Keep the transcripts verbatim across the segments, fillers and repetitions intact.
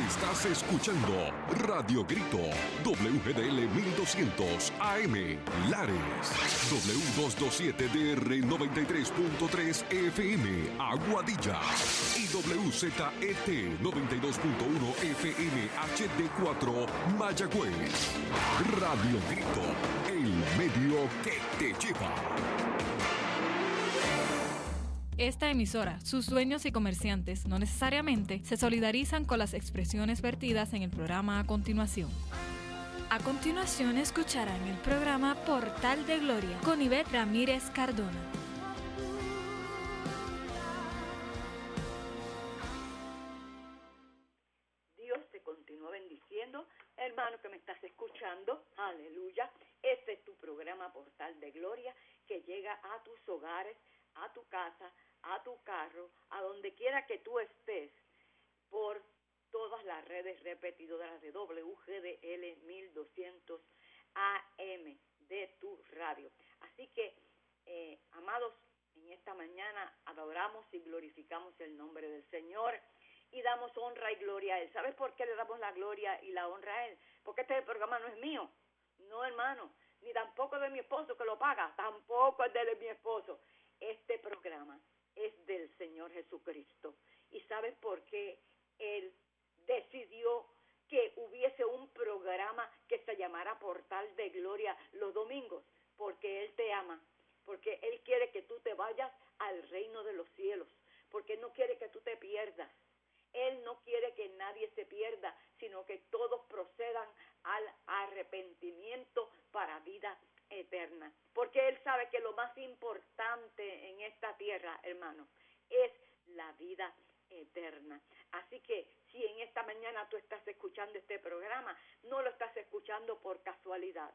Estás escuchando Radio Grito, W G D L mil doscientos A M, Lares, W doscientos veintisiete D R noventa y tres punto tres F M, Aguadilla, y W Z E T noventa y dos punto uno F M H D cuatro, Mayagüez. Radio Grito, el medio que te lleva. Esta emisora, sus dueños y comerciantes no necesariamente se solidarizan con las expresiones vertidas en el programa a continuación. A continuación escucharán el programa Portal de Gloria con Ivette Ramírez Cardona. Dios te continúa bendiciendo, hermano que me estás escuchando, aleluya. Este es tu programa Portal de Gloria que llega a tus hogares, a tu casa, a tu carro, a donde quiera que tú estés, por todas las redes repetidoras de W G D L mil doscientos A M de tu radio. Así que, eh, amados, en esta mañana adoramos y glorificamos el nombre del Señor y damos honra y gloria a Él. ¿Sabes por qué le damos la gloria y la honra a Él? Porque este programa no es mío, no, hermano, ni tampoco de mi esposo que lo paga, tampoco es de mi esposo. Este programa es del Señor Jesucristo. ¿Y sabes por qué Él decidió que hubiese un programa que se llamara Portal de Gloria los domingos? Porque Él te ama, porque Él quiere que tú te vayas al reino de los cielos, porque no quiere que tú te pierdas. Él no quiere que nadie se pierda, sino que todos procedan al arrepentimiento para vida eterna, porque Él sabe que lo más importante en esta tierra, hermano, es la vida eterna. Así que si en esta mañana tú estás escuchando este programa, no lo estás escuchando por casualidad,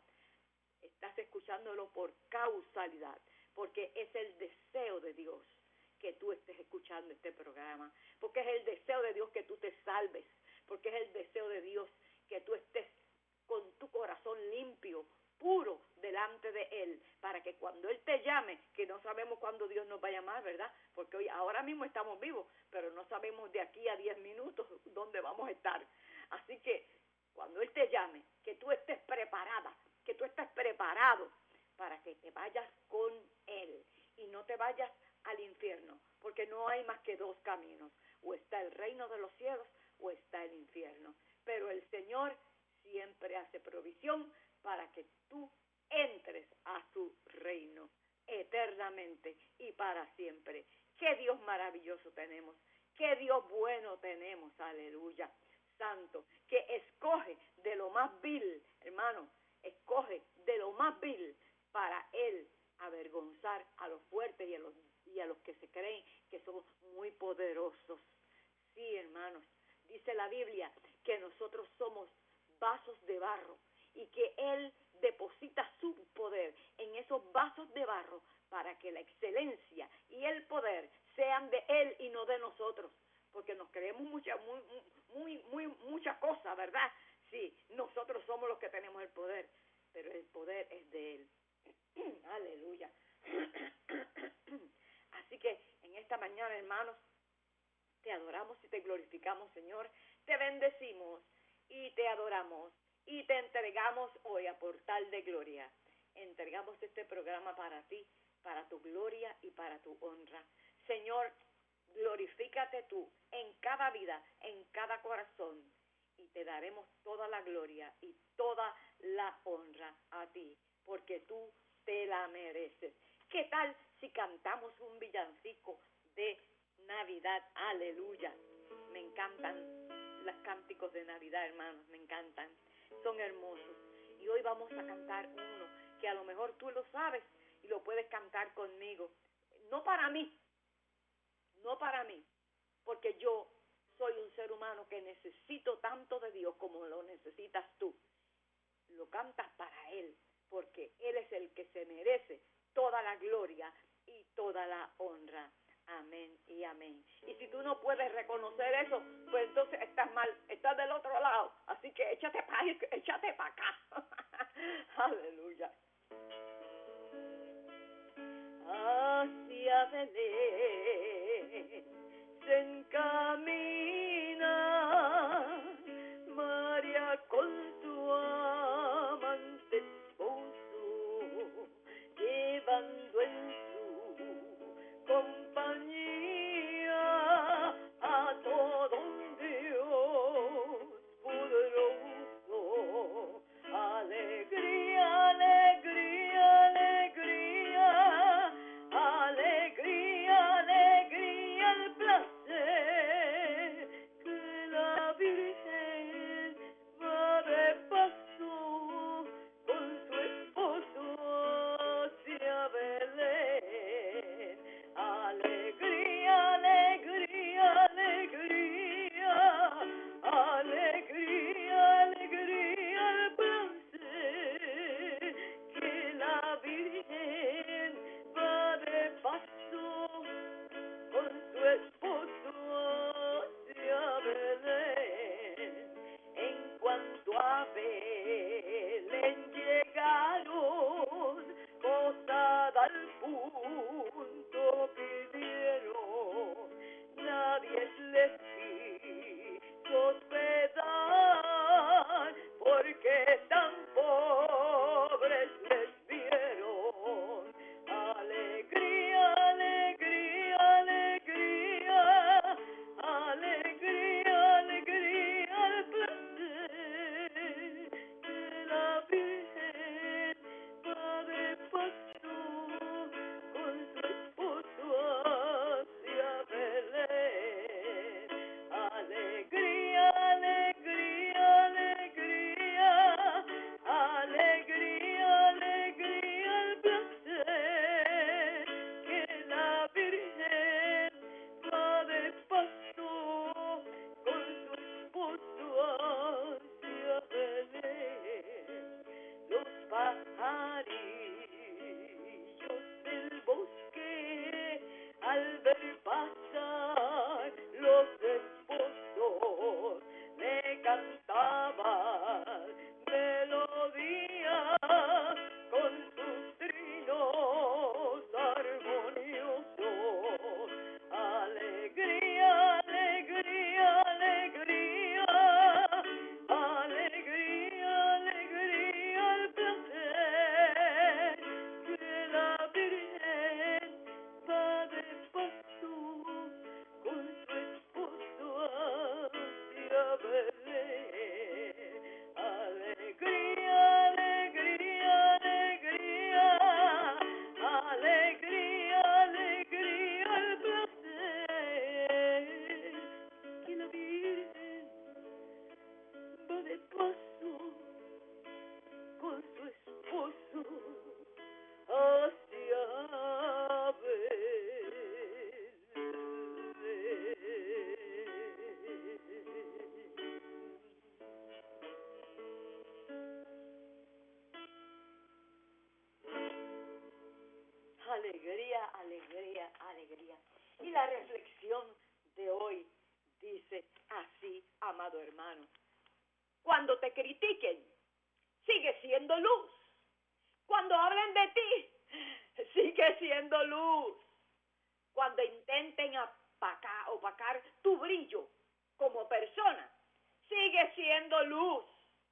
estás escuchándolo por causalidad, porque es el deseo de Dios que tú estés escuchando este programa, porque es el deseo de Dios que tú te salves, porque es el deseo de Dios que tú estés con tu corazón limpio, puro delante de Él, para que cuando Él te llame, que no sabemos cuándo Dios nos va a llamar, ¿verdad? Porque hoy, ahora mismo estamos vivos, pero no sabemos de aquí a diez minutos dónde vamos a estar. Así que cuando Él te llame, que tú estés preparada, que tú estés preparado para que te vayas con Él y no te vayas al infierno, porque no hay más que dos caminos, o está el reino de los cielos o está el infierno. Pero el Señor siempre hace provisión para que tú entres a su reino eternamente y para siempre. ¡Qué Dios maravilloso tenemos! ¡Qué Dios bueno tenemos! ¡Aleluya! Santo, que escoge de lo más vil, hermano, escoge de lo más vil para Él avergonzar a los fuertes y a los, y a los que se creen que son muy poderosos. Sí, hermanos, dice la Biblia que nosotros somos vasos de barro y que Él deposita su poder en esos vasos de barro para que la excelencia y el poder sean de Él y no de nosotros, porque nos creemos mucha, muy, muy, muy, muchas cosas, ¿verdad? Sí, nosotros somos los que tenemos el poder, pero el poder es de Él. Aleluya. Así que en esta mañana, hermanos, te adoramos y te glorificamos, Señor, te bendecimos y te adoramos y te entregamos hoy a Portal de Gloria. Entregamos este programa para ti, para tu gloria y para tu honra. Señor, glorifícate tú en cada vida, en cada corazón, y te daremos toda la gloria y toda la honra a ti, porque tú te la mereces. ¿Qué tal si cantamos un villancico de Navidad? Aleluya. Me encantan los cánticos de Navidad, hermanos, me encantan. Son hermosos. Y hoy vamos a cantar uno que a lo mejor tú lo sabes y lo puedes cantar conmigo. No para mí, no para mí, porque yo soy un ser humano que necesito tanto de Dios como lo necesitas tú. Lo cantas para Él, porque Él es el que se merece toda la gloria y toda la honra. Amén y amén. Y si tú no puedes reconocer eso, pues entonces estás mal, estás del otro lado. Así que échate para échate para acá. Aleluya. Hacia Belén se encamina alegría, alegría, alegría. Y la reflexión de hoy dice así, amado hermano. Cuando te critiquen, sigue siendo luz. Cuando hablen de ti, sigue siendo luz. Cuando intenten apacar, opacar tu brillo como persona, sigue siendo luz.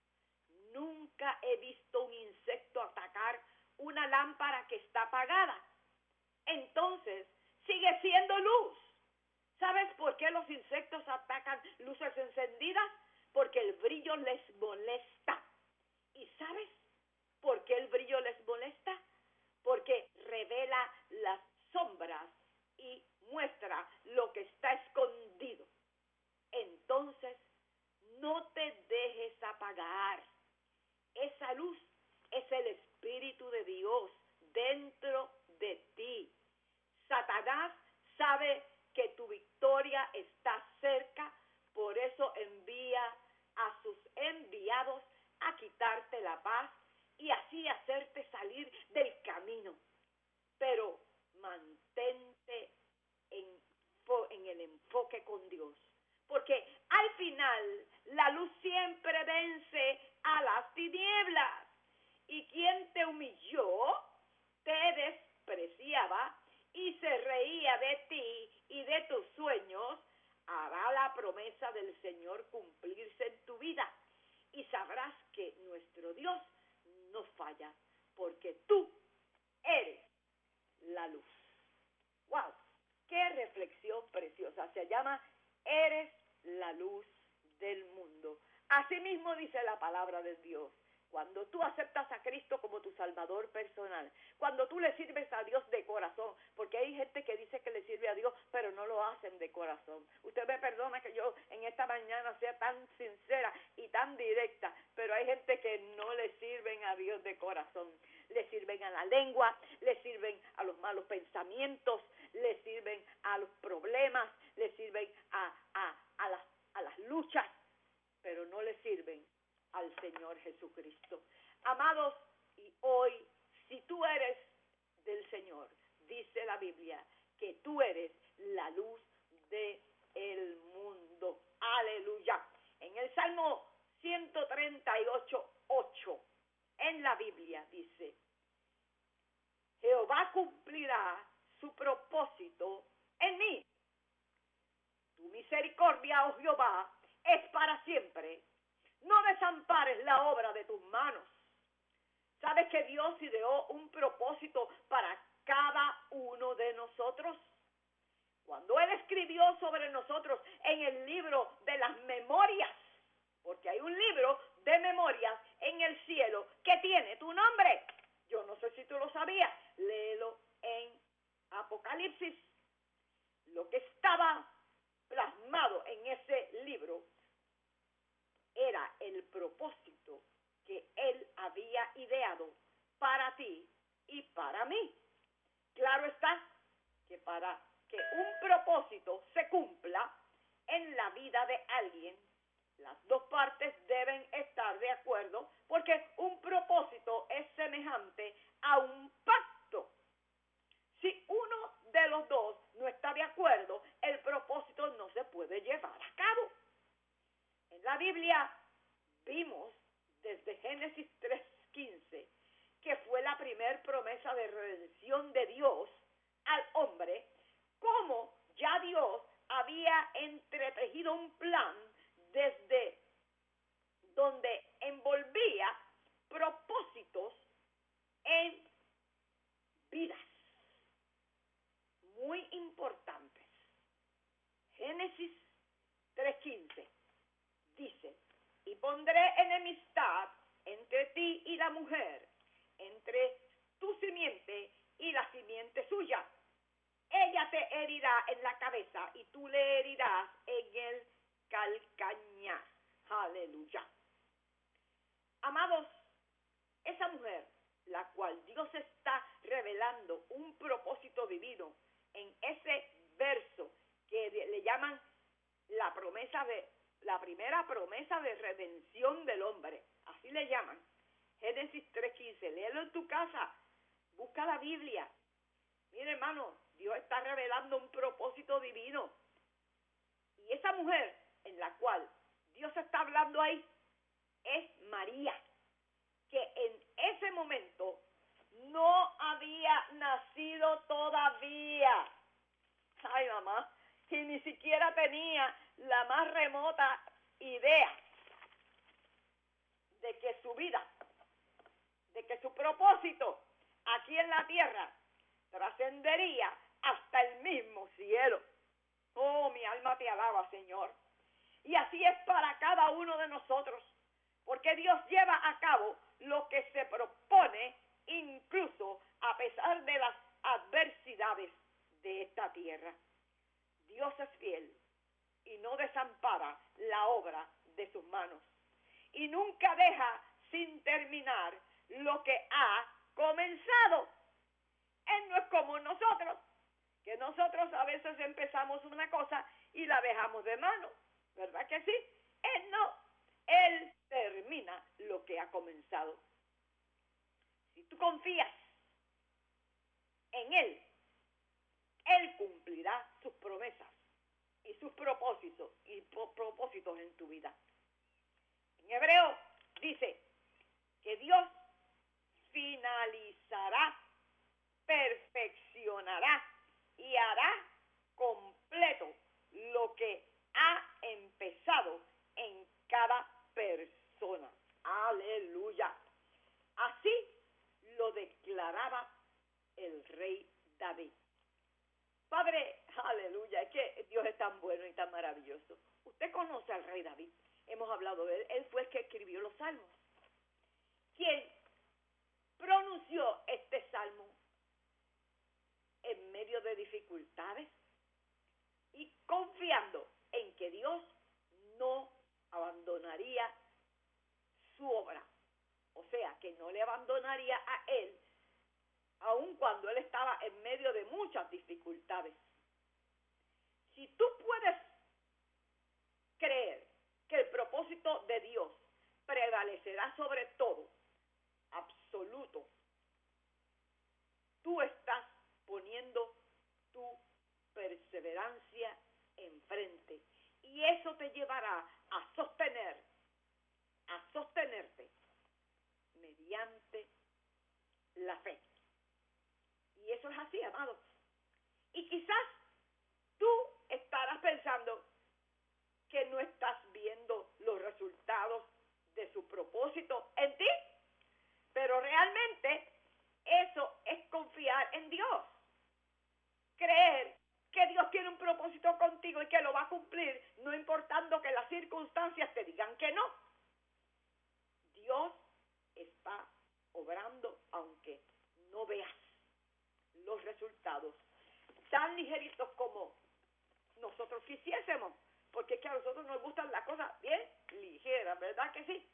Nunca he visto un insecto atacar una lámpara que está apagada. Entonces, sigue siendo luz. ¿Sabes por qué los insectos atacan luces encendidas? Porque el brillo les molesta. ¿Y sabes por qué el brillo les molesta? Porque revela las sombras y muestra lo que está escondido. Entonces, no te dejes apagar. Esa luz es el Espíritu de Dios dentro de ti. Satanás sabe que tu victoria está cerca, por eso envía a sus enviados a quitarte la paz y así hacerte salir del camino. Pero mantente en, en el enfoque con Dios, porque al final la luz siempre vence a las tinieblas. Y quien te humilló, te despreciaba y se reía de ti y de tus sueños, hará la promesa del Señor cumplirse en tu vida. Y sabrás que nuestro Dios no falla, porque tú eres la luz. ¡Wow! ¡Qué reflexión preciosa! Se llama Eres la luz del mundo. Así mismo dice la palabra de Dios. Cuando tú aceptas a Cristo como tu Salvador personal, cuando tú le sirves a Dios de corazón, porque hay gente que dice que le sirve a Dios, pero no lo hacen de corazón. Usted me perdona que yo en esta mañana sea tan sincera y tan directa, pero hay gente que no le sirven a Dios de corazón. Le sirven a la lengua, le sirven a los malos pensamientos, le sirven a los problemas, le sirven a, a, a, las, a las luchas, pero no le sirven al Señor Jesucristo. Amados, y hoy, si tú eres del Señor, dice la Biblia, que tú eres la luz del mundo. Aleluya. En el Salmo ciento treinta y ocho, ocho, en la Biblia dice, Jehová cumplirá su propósito en mí. Tu misericordia, oh Jehová, es para siempre. No desampares la obra de tus manos. ¿Sabes que Dios ideó un propósito para cada uno de nosotros? Cuando Él escribió sobre nosotros en el libro de las memorias, porque hay un libro de memorias en el cielo que tiene tu nombre. Yo no sé si tú lo sabías, léelo en Apocalipsis. Lo que estaba plasmado en ese libro era el propósito que Él había ideado para ti y para mí. Claro está que para que un propósito se cumpla en la vida de alguien, las dos partes deben estar de acuerdo, porque un propósito es semejante a un pacto. Si uno de los dos no está de acuerdo, el propósito no se puede llevar a cabo. En la Biblia vimos desde Génesis tres quince que fue la primer promesa de redención de Dios al hombre, cómo ya Dios había entretejido un plan desde donde envolvía propósitos en vidas muy importantes. Génesis tres quince dice, y pondré enemistad entre ti y la mujer, entre tu simiente y la simiente suya. Ella te herirá en la cabeza y tú le herirás en el calcañar. Aleluya. Amados, esa mujer, la cual Dios está revelando un propósito divino en ese verso que le llaman la promesa de la primera promesa de redención del hombre, así le llaman, Génesis tres quince, léelo en tu casa, busca la Biblia, Mire, hermano, Dios está revelando un propósito divino. Y esa mujer en la cual Dios está hablando ahí es María, que en ese momento no había nacido todavía. Ay, mamá, y ni siquiera tenía la más remota idea de que su vida, de que su propósito aquí en la tierra trascendería hasta el mismo cielo. Oh, mi alma te alaba, Señor. Y así es para cada uno de nosotros, porque Dios lleva a cabo lo que se propone, incluso a pesar de las adversidades de esta tierra. Dios es fiel y no desampara la obra de sus manos, y nunca deja sin terminar lo que ha comenzado. Él no es como nosotros, que nosotros a veces empezamos una cosa y la dejamos de mano, ¿verdad que sí? Él no, Él termina lo que ha comenzado. Si tú confías en Él, Él cumplirá sus promesas y sus propósitos y propósitos en tu vida. En hebreo dice que Dios finalizará, perfeccionará y hará completo lo que ha empezado en cada persona. Aleluya. Así lo declaraba el rey David. Padre, aleluya, es que Dios es tan bueno y tan maravilloso. Usted conoce al rey David, hemos hablado de él, él fue el que escribió los salmos. ¿Quién pronunció este salmo en medio de dificultades y confiando en que Dios no abandonaría su obra? O sea, que no le abandonaría a él, aun cuando él estaba en medio de muchas dificultades. Si tú puedes creer que el propósito de Dios prevalecerá sobre todo, absoluto, tú estás poniendo tu perseverancia enfrente, y eso te llevará a sostener, a sostenerte mediante la fe. Y eso es así, amados. Y quizás tú estarás pensando que no estás viendo los resultados de su propósito en ti, pero realmente eso es confiar en Dios. Creer que Dios tiene un propósito contigo y que lo va a cumplir, no importando que las circunstancias te digan que no. Dios está obrando aunque no veas los resultados tan ligeritos como nosotros quisiésemos, porque es que a nosotros nos gustan las cosas bien ligeras, ¿verdad que sí?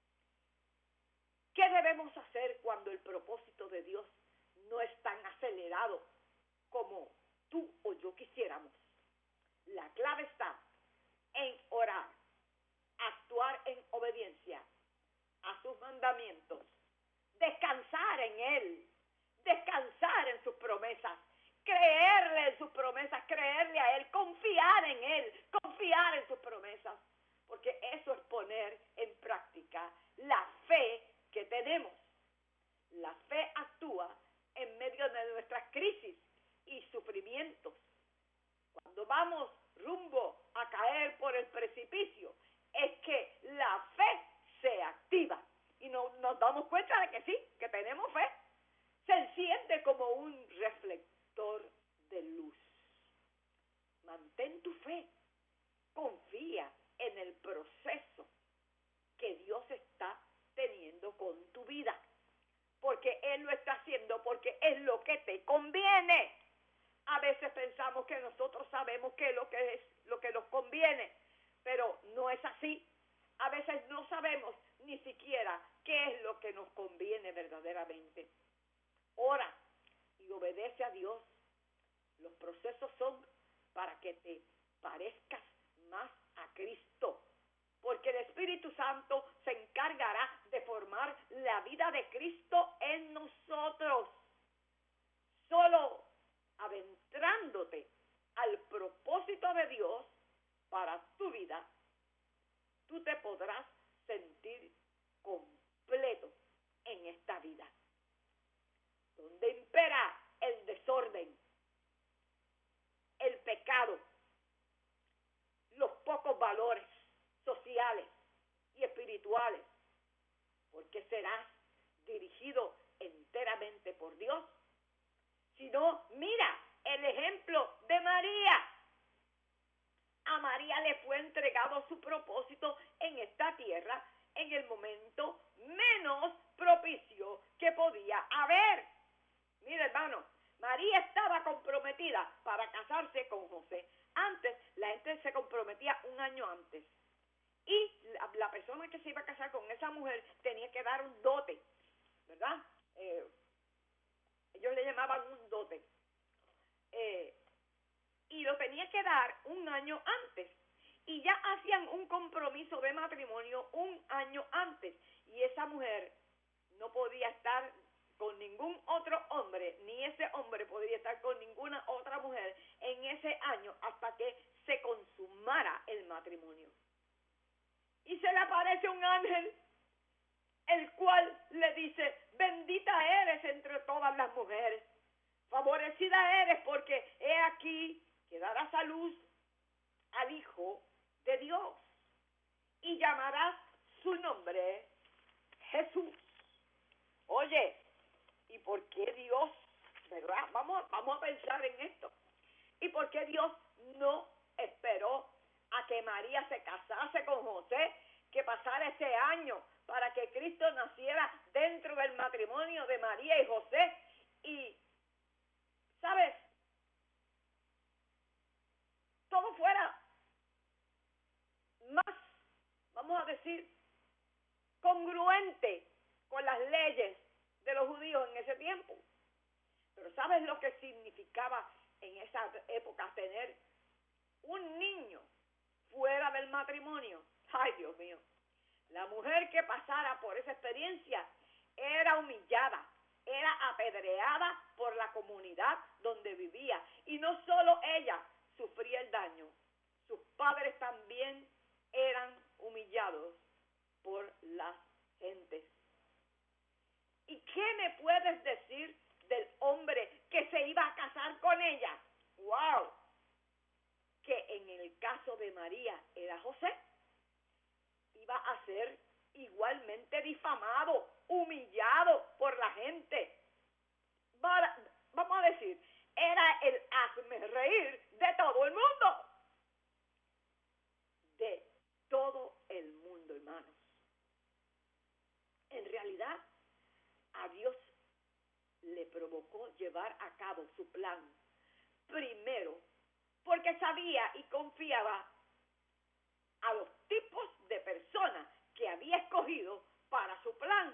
¿Qué debemos hacer cuando el propósito de Dios no es tan acelerado como tú o yo quisiéramos? La clave está en orar, actuar en obediencia a sus mandamientos, descansar en Él, descansar en sus promesas, creerle en sus promesas, creerle a Él, confiar en Él, confiar en sus promesas, porque eso es poner en práctica la fe que tenemos. La fe actúa en medio de nuestras crisis y sufrimientos. Cuando vamos rumbo a caer por el precipicio, es que la fe se activa y no, nos damos cuenta de que sí, que tenemos fe. Se enciende como un reflector de luz. Mantén tu fe, confía en el proceso que Dios está teniendo con tu vida, porque Él lo está haciendo porque es lo que te conviene. A veces pensamos que nosotros sabemos qué es lo que es lo que nos conviene, pero no es así. A veces no sabemos ni siquiera qué es lo que nos conviene verdaderamente. Ora y obedece a Dios. Los procesos son para que te parezcas más a Cristo, porque el Espíritu Santo se encargará de formar la vida de Cristo en nosotros. Solo adentrándote al propósito de Dios para tu vida, tú te podrás sentir completo en esta vida, donde impera el desorden, el pecado, los pocos valores sociales y espirituales, porque serás dirigido enteramente por Dios. Si no, mira el ejemplo de María. A María le fue entregado su propósito en esta tierra en el momento menos propicio que podía haber. Mira, hermano, María estaba comprometida para casarse con José. Antes, la gente se comprometía un año antes. Y la, la persona que se iba a casar con esa mujer tenía que dar un dote, ¿verdad? Eh, ellos le llamaban un dote. Eh, y lo tenía que dar un año antes. Y ya hacían un compromiso de matrimonio un año antes. Y esa mujer no podía estar con ningún otro hombre, ni ese hombre podría estar con ninguna otra mujer en ese año hasta que se consumara el matrimonio. Y se le aparece un ángel, el cual le dice: bendita eres entre todas las mujeres, favorecida eres, porque he aquí que darás a luz al Hijo de Dios y llamarás su nombre Jesús. Oye, ¿y por qué Dios, verdad? Vamos, vamos a pensar en esto. ¿Y por qué Dios no esperó a que María se casase con José, que pasara ese año para que Cristo naciera dentro del matrimonio de María y José? Y, ¿sabes? Todo fuera más, vamos a decir, congruente con las leyes de los judíos en ese tiempo. Pero ¿sabes lo que significaba en esa época tener un niño fuera del matrimonio? Ay, Dios mío. La mujer que pasara por esa experiencia era humillada, era apedreada por la comunidad donde vivía. Y no solo ella sufría el daño, sus padres también eran humillados por las gentes. ¿Y qué me puedes decir del hombre que se iba a casar con ella? ¡Wow! Que en el caso de María era José. Iba a ser igualmente difamado, humillado por la gente. Vamos a decir, era el hazmerreír de todo el mundo. De todo el mundo, hermanos. En realidad, a Dios le provocó llevar a cabo su plan. Primero, porque sabía y confiaba a los tipos de personas que había escogido para su plan.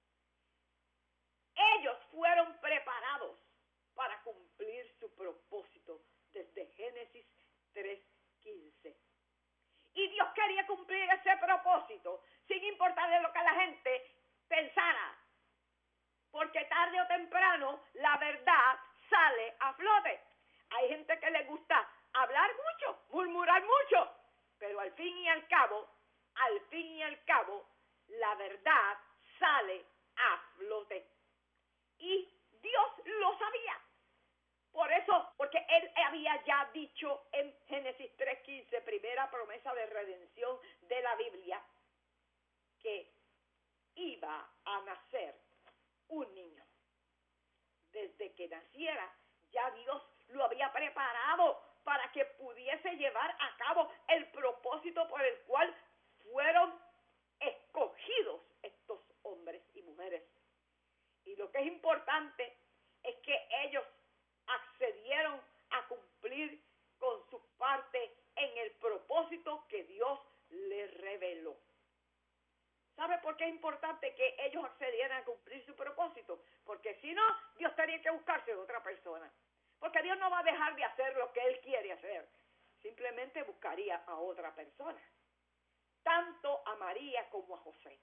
Ellos fueron preparados para cumplir su propósito desde Génesis tres quince. Y Dios quería cumplir ese propósito sin importarle lo que la gente pensara. Porque tarde o temprano la verdad sale a flote. Hay gente que le gusta hablar mucho, murmurar mucho, pero al fin y al cabo, al fin y al cabo, la verdad sale a flote. Y Dios lo sabía. Por eso, porque Él había ya dicho en Génesis tres quince, primera promesa de redención de la Biblia, que iba a nacer un niño. Desde que naciera, ya Dios lo había preparado para que pudiese llevar a cabo el propósito por el cual fueron escogidos estos hombres y mujeres. Y lo que es importante es que ellos accedieron a cumplir con su parte en el propósito que Dios les reveló. ¿Sabe por qué es importante que ellos accedieran a cumplir su propósito? Porque si no, Dios tenía que buscarse otra persona. Porque Dios no va a dejar de hacer lo que Él quiere hacer. Simplemente buscaría a otra persona. Tanto a María como a José.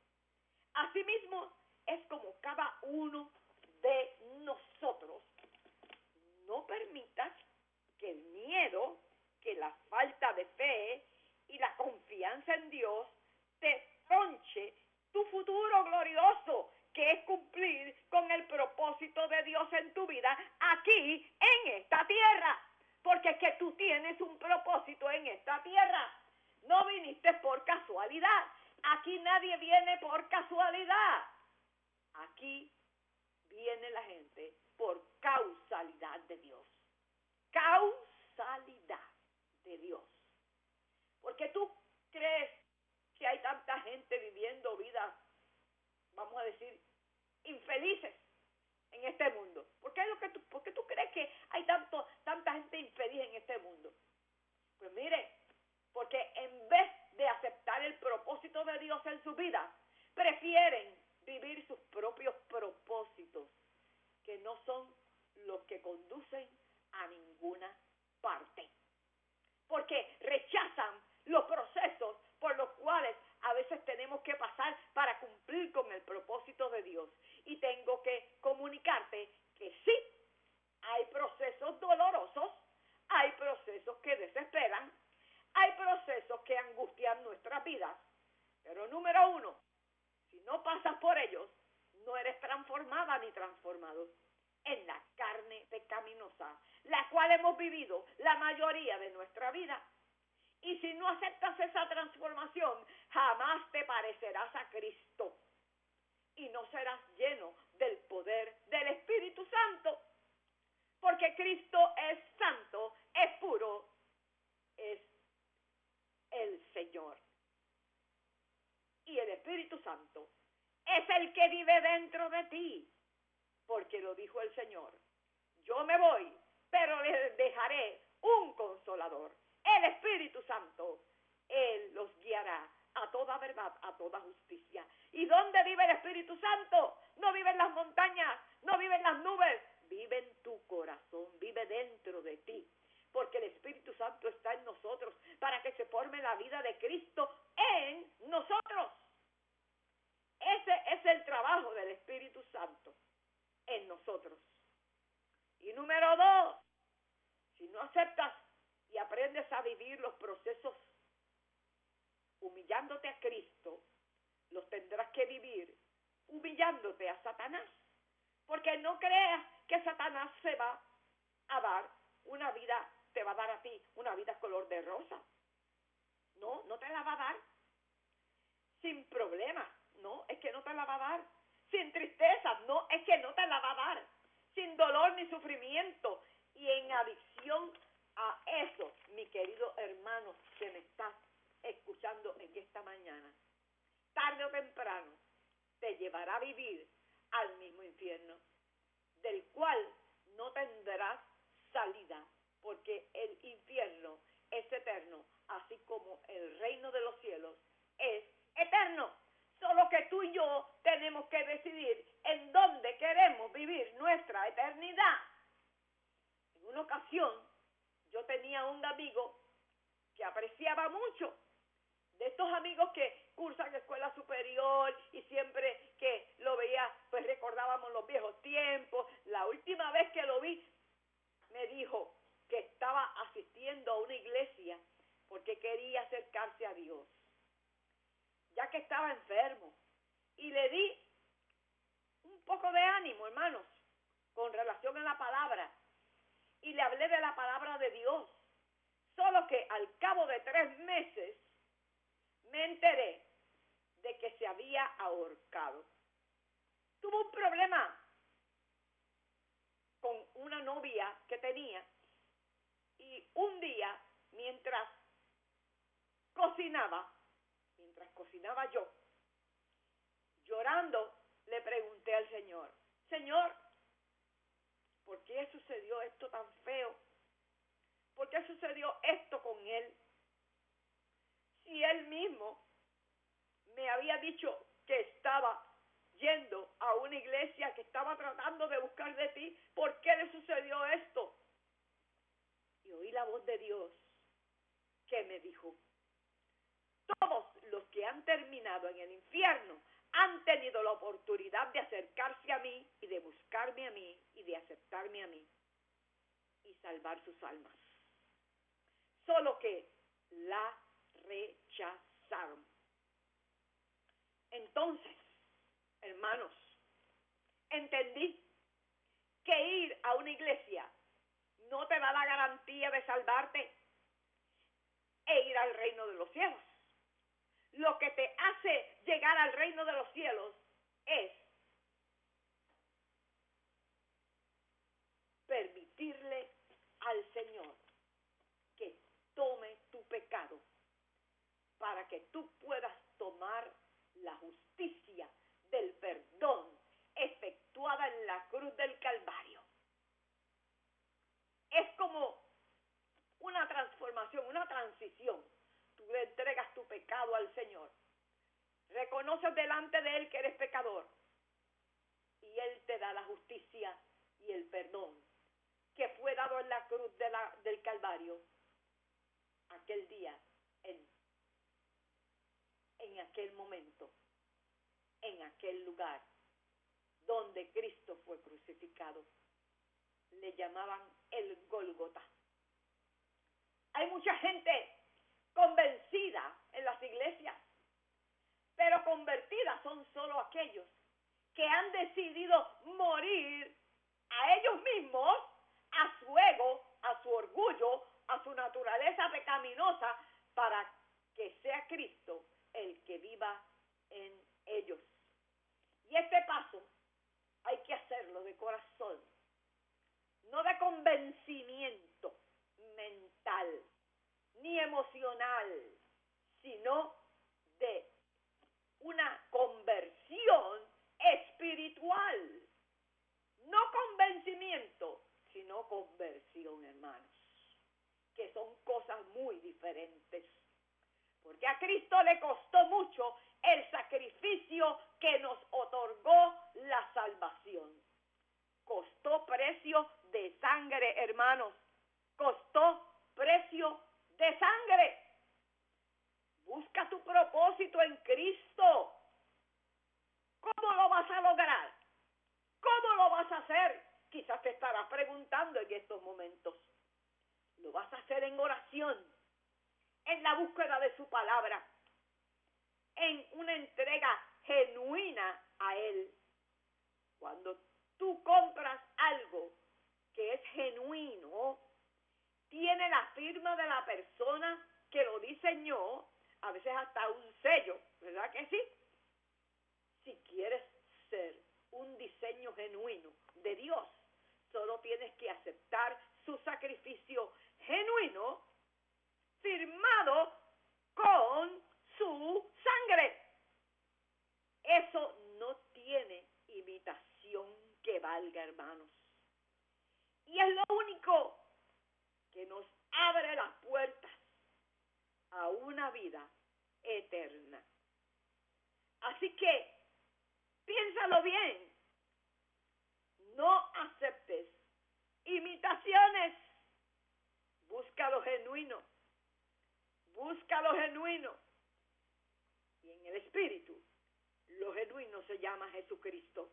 Asimismo, es como cada uno de nosotros no permitas que el miedo, que la falta de fe y la confianza en Dios te tronche tu futuro glorioso, que es cumplir con el propósito de Dios en tu vida aquí en esta tierra. Porque es que tú tienes un propósito en esta tierra. No viniste por casualidad. Aquí nadie viene por casualidad. Aquí viene la gente por causalidad de Dios. Causalidad de Dios. Porque tú crees que hay tanta gente viviendo vidas, vamos a decir, infelices en este mundo. ¿Por qué, es lo que tú, ¿Por qué tú crees que hay tanto, tanta gente infeliz en este mundo? Pues mire, porque en vez de aceptar el propósito de Dios en su vida, prefieren vivir sus propios propósitos, que no son los que conducen a ninguna parte. Porque rechazan los procesos por los cuales a veces tenemos que pasar para cumplir con el propósito de Dios. Y tengo que comunicarte que sí, hay procesos dolorosos, hay procesos que desesperan, hay procesos que angustian nuestras vidas. Pero número uno, si no pasas por ellos, no eres transformada ni transformado en la carne pecaminosa, la cual hemos vivido la mayoría de nuestra vida. Y si no aceptas esa transformación, jamás te parecerás a Cristo. Y no serás lleno del poder del Espíritu Santo. Porque Cristo es santo, es puro, es el Señor. Y el Espíritu Santo es el que vive dentro de ti. Porque lo dijo el Señor. Yo me voy, pero les dejaré un consolador. El Espíritu Santo, Él los guiará a toda verdad, a toda justicia. ¿Y dónde vive el Espíritu Santo? No vive en las montañas, no vive en las nubes, vive en tu corazón, vive dentro de ti. Porque el Espíritu Santo está en nosotros para que se forme la vida de Cristo en nosotros. Ese es el trabajo del Espíritu Santo en nosotros. Y número dos, si no aceptas y aprendes a vivir los procesos humillándote a Cristo, los tendrás que vivir humillándote a Satanás. Porque no creas que Satanás se va a dar una vida, te va a dar a ti una vida color de rosa. No, no te la va a dar. Sin problemas, no, es que no te la va a dar. Sin tristeza, no, es que no te la va a dar. Sin dolor ni sufrimiento. Y en adicción a eso, mi querido hermano que me estás escuchando en esta mañana, tarde o temprano te llevará a vivir al mismo infierno, del cual no tendrás salida, porque el infierno es eterno, así como el reino de los cielos es eterno. Solo que tú y yo tenemos que decidir en dónde queremos vivir nuestra eternidad. En una ocasión, yo tenía un amigo que apreciaba mucho, de estos amigos que cursan escuela superior y siempre que lo veía, pues recordábamos los viejos tiempos. La última vez que lo vi, me dijo que estaba asistiendo a una iglesia porque quería acercarse a Dios, ya que estaba enfermo. Y le di un poco de ánimo, hermanos, con relación a la palabra. Y le hablé de la palabra de Dios. Solo que al cabo de tres meses me enteré de que se había ahorcado. Tuvo un problema con una novia que tenía. Y un día, mientras cocinaba, mientras cocinaba yo, llorando, le pregunté al Señor, Señor, ¿por qué sucedió esto tan feo? ¿Por qué sucedió esto con él? Si él mismo me había dicho que estaba yendo a una iglesia, que estaba tratando de buscar de ti, ¿por qué le sucedió esto? Y oí la voz de Dios que me dijo, todos los que han terminado en el infierno han tenido la oportunidad de acercarse a mí y de buscarme a mí y de aceptarme a mí. y salvar sus almas. Solo que la rechazaron. Entonces, hermanos, entendí que ir a una iglesia no te da la garantía de salvarte e ir al reino de los cielos. Lo que te hace llegar al reino de los cielos es permitirle al Señor que tome tu pecado para que tú puedas tomar la justicia del perdón efectuada en la cruz del Calvario. Es como una transformación, una transición. Tú le entregas tu pecado al Señor. Reconoces delante de Él que eres pecador. Y Él te da la justicia y el perdón que fue dado en la cruz de la, del Calvario aquel día, en, en aquel momento, en aquel lugar donde Cristo fue crucificado. Le llamaban el Gólgota. Hay mucha gente convencida en las iglesias, pero convertidas son solo aquellos que han decidido morir a ellos mismos, a su ego, a su orgullo, a su naturaleza pecaminosa, para que sea Cristo el que viva en ellos. Y este paso hay que hacerlo de corazón, no de convencimiento mental ni emocional, sino de una conversión espiritual. No convencimiento, sino conversión, hermanos, que son cosas muy diferentes. Porque a Cristo le costó mucho el sacrificio que nos otorgó la salvación. Costó precio de sangre, hermanos. Costó precio de sangre. Busca tu propósito en Cristo. ¿Cómo lo vas a lograr? ¿Cómo lo vas a hacer? Quizás te estarás preguntando en estos momentos. Lo vas a hacer en oración, en la búsqueda de su palabra, en una entrega genuina a Él. Cuando tú compras algo que es genuino, tiene la firma de la persona que lo diseñó, a veces hasta un sello, ¿verdad que sí? Si quieres ser un diseño genuino de Dios, solo tienes que aceptar su sacrificio genuino, firmado con su sangre. Eso no tiene imitación que valga, hermanos. Y es lo único que nos abre las puertas a una vida eterna. Así que, piénsalo bien. No aceptes imitaciones. Busca lo genuino. Busca lo genuino. Y en el espíritu, lo genuino se llama Jesucristo.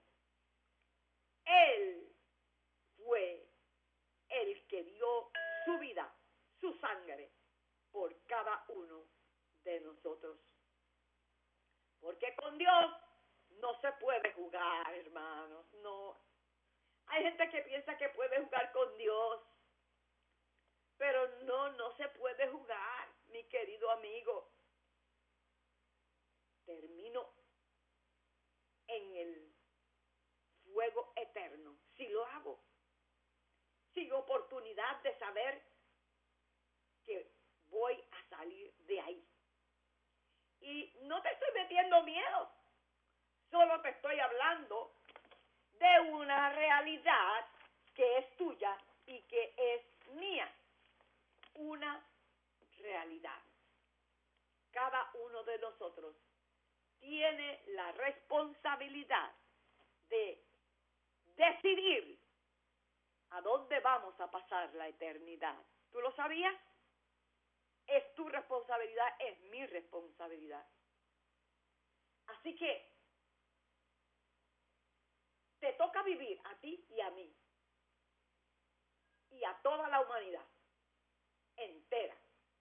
Él fue el que dio su vida, su sangre, por cada uno de nosotros. Porque con Dios no se puede jugar, hermanos, no. Hay gente que piensa que puede jugar con Dios, pero no, no se puede jugar, mi querido amigo. Termino en el fuego eterno, si lo hago, sin oportunidad de saber que voy a salir de ahí. Y no te estoy metiendo miedo, solo te estoy hablando de una realidad que es tuya y que es mía. Una realidad. Cada uno de nosotros tiene la responsabilidad de decidir a dónde vamos a pasar la eternidad. ¿Tú lo sabías? Es tu responsabilidad, es mi responsabilidad. Así que te toca vivir a ti y a mí y a toda la humanidad entera.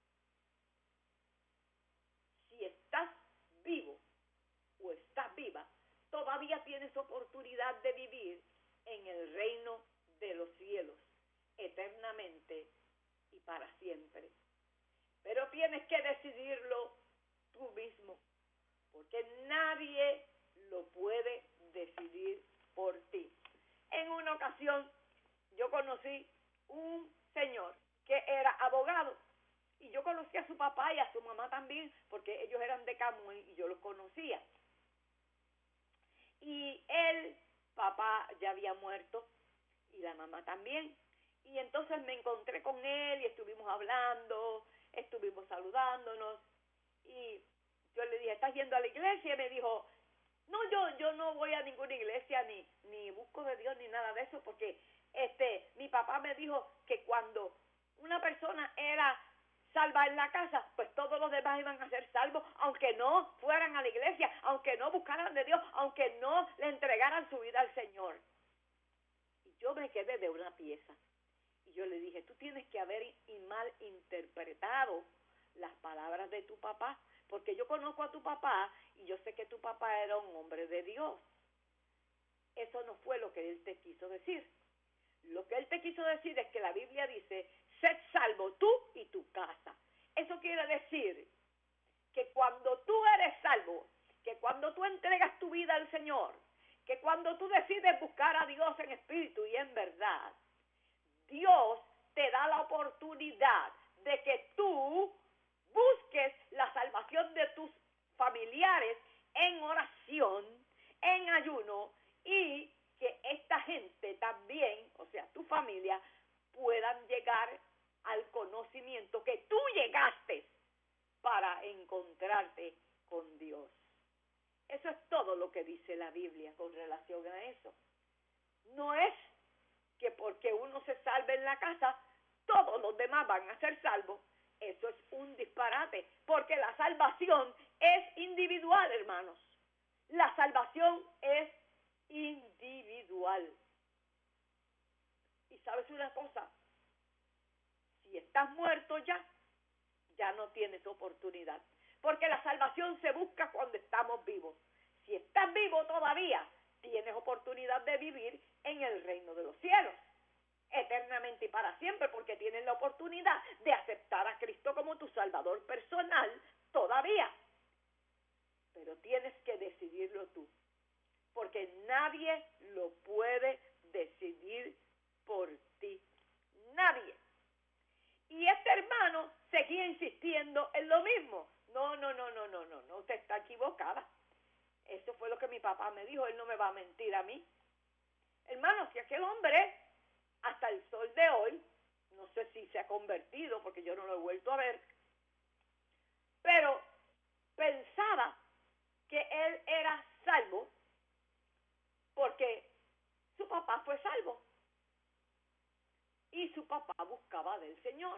Si estás vivo o estás viva, todavía tienes oportunidad de vivir en el reino de los cielos, eternamente y para siempre. Pero tienes que decidirlo tú mismo, porque nadie lo puede decidir por ti. En una ocasión yo conocí un señor que era abogado, y yo conocí a su papá y a su mamá también, porque ellos eran de Camuy y yo los conocía. Y el papá ya había muerto y la mamá también. Y entonces me encontré con él y estuvimos hablando, estuvimos saludándonos. Y yo le dije, ¿estás yendo a la iglesia? Y me dijo, no, yo yo no voy a ninguna iglesia, ni, ni busco de Dios, ni nada de eso, porque este mi papá me dijo que cuando una persona era salva en la casa, pues todos los demás iban a ser salvos, aunque no fueran a la iglesia, aunque no buscaran de Dios, aunque no le entregaran su vida al Señor. Y yo me quedé de una pieza. Y yo le dije, tú tienes que haber mal interpretado las palabras de tu papá, porque yo conozco a tu papá y yo sé que tu papá era un hombre de Dios. Eso no fue lo que él te quiso decir. Lo que él te quiso decir es que la Biblia dice, sed salvo tú y tu casa. Eso quiere decir que cuando tú eres salvo, que cuando tú entregas tu vida al Señor, que cuando tú decides buscar a Dios en espíritu y en verdad, Dios te da la oportunidad de que tú busques la salvación de tus familiares en oración, en ayuno, y que esta gente también, o sea, tu familia, puedan llegar al conocimiento que tú llegaste para encontrarte con Dios. Eso es todo lo que dice la Biblia con relación a eso. No es que porque uno se salve en la casa, todos los demás van a ser salvos. Eso es un disparate, porque la salvación es individual, hermanos. La salvación es individual. Y sabes una cosa, si estás muerto ya, ya no tienes oportunidad, porque la salvación se busca cuando estamos vivos. Si estás vivo todavía, tienes oportunidad de vivir en el reino de los cielos, eternamente y para siempre, porque tienes la oportunidad de aceptar a Cristo como tu Salvador personal todavía. Pero tienes que decidirlo tú, porque nadie lo puede decidir por ti. Nadie. Y este hermano seguía insistiendo en lo mismo. No, no, no, no, no, no, no, usted está equivocada. Eso fue lo que mi papá me dijo, él no me va a mentir a mí. Hermano, si aquel hombre, hasta el sol de hoy, no sé si se ha convertido, porque yo no lo he vuelto a ver, pero pensaba que él era salvo porque su papá fue salvo y su papá buscaba del Señor.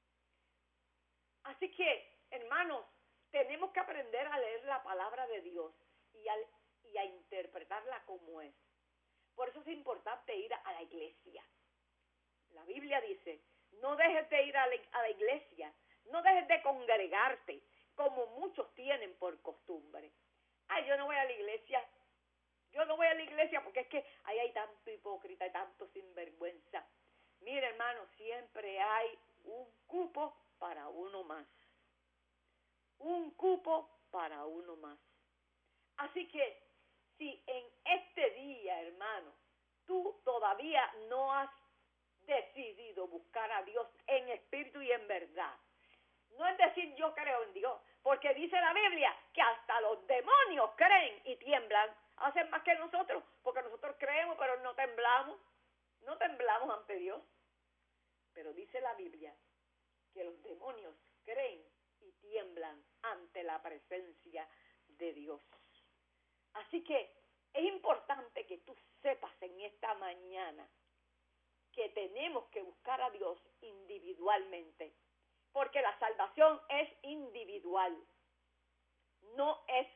Así que, hermanos, tenemos que aprender a leer la palabra de Dios y a, y a interpretarla como es. Por eso es importante ir a la iglesia. La Biblia dice, no dejes de ir a la, a la iglesia, no dejes de congregarte, como muchos tienen por costumbre. Ay, yo no voy a la iglesia, yo no voy a la iglesia porque es que ahí hay tanto hipócrita y tanto sinvergüenza. Mire, hermano, siempre hay un cupo para uno más. Un cupo para uno más. Así que, si en este día, hermano, tú todavía no has decidido buscar a Dios en espíritu y en verdad, no es decir yo creo en Dios, porque dice la Biblia que hasta los demonios creen y tiemblan, hacen más que nosotros, porque nosotros creemos pero no temblamos, no temblamos ante Dios. Pero dice la Biblia que los demonios creen y tiemblan ante la presencia de Dios. Así que es importante que tú sepas en esta mañana que tenemos que buscar a Dios individualmente, porque la salvación es individual, no es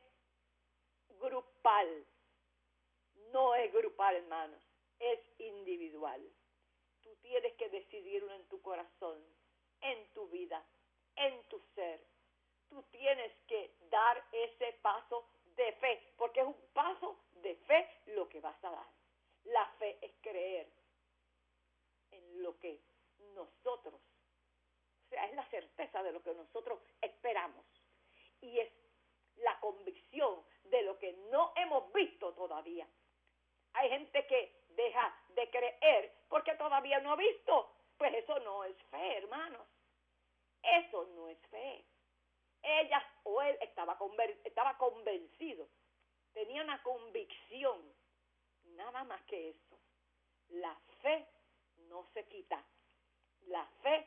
grupal, no es grupal, hermanos, es individual. Tú tú tienes que decidirlo en tu corazón, en tu vida, en tu ser. Tú tienes que dar ese paso de fe, porque es un paso de fe lo que vas a dar. La fe es creer en lo que nosotros, o sea, es la certeza de lo que nosotros esperamos. Y es la convicción de lo que no hemos visto todavía. Hay gente que deja de creer porque todavía no ha visto. Pues eso no es fe, hermanos. Eso no es fe. Ella o él estaba, conven- estaba convencido. Tenía una convicción. Nada más que eso. La fe no se quita. La fe